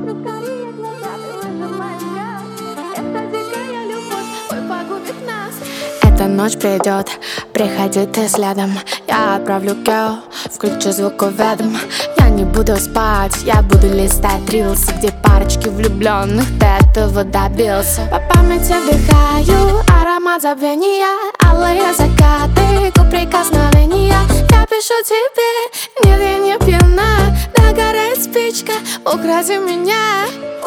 Смотрю в карие глаза, ты выжимаешь газ. Эта дикая любовь, ой, погубит нас. Эта ночь придет, приходи ты следом. Я отправлю Кео, включу звуковедом. Я не буду спать, я буду листать рилсы, где парочки влюбленных, ты этого добился. По памяти вдыхаю аромат забвения, алые закаты, губ прикосновения. Я пишу тебе, нет, я не пьяна. Догорает спичка, укради меня.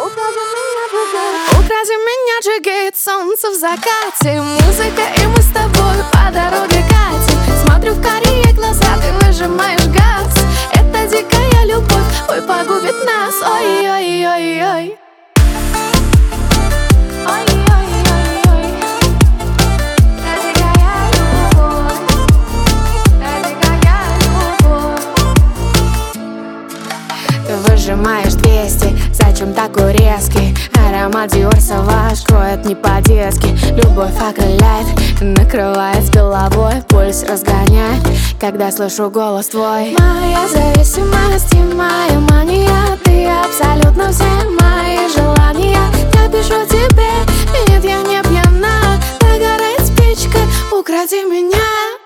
Укради меня, сжигает солнце в закате. Музыка, и мы с тобой по дороге катим. Смотрю в карие глаза, ты выжимаешь газ. Это дикая любовь, ой, погубит нас. Ой-ой-ой-ой. Ты выжимаешь 200, зачем такой резкий? Аромат Dior Sauvage кроет не по-детски. Любовь окрыляет, накрывает с головой. Пульс разгоняет, когда слышу голос твой. Моя зависимость и моя мания, ты абсолютно все мои желания. Я пишу тебе, нет, я не пьяна. Догорает спичка, укради меня.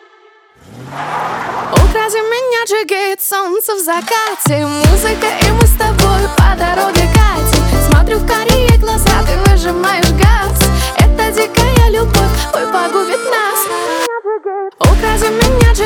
Укради меня, сжигает солнце в закате. Музыка, и мы с тобой по дороге катим. Смотрю в карие глаза, ты выжимаешь газ. Это дикая любовь, ой, погубит нас. Укради меня,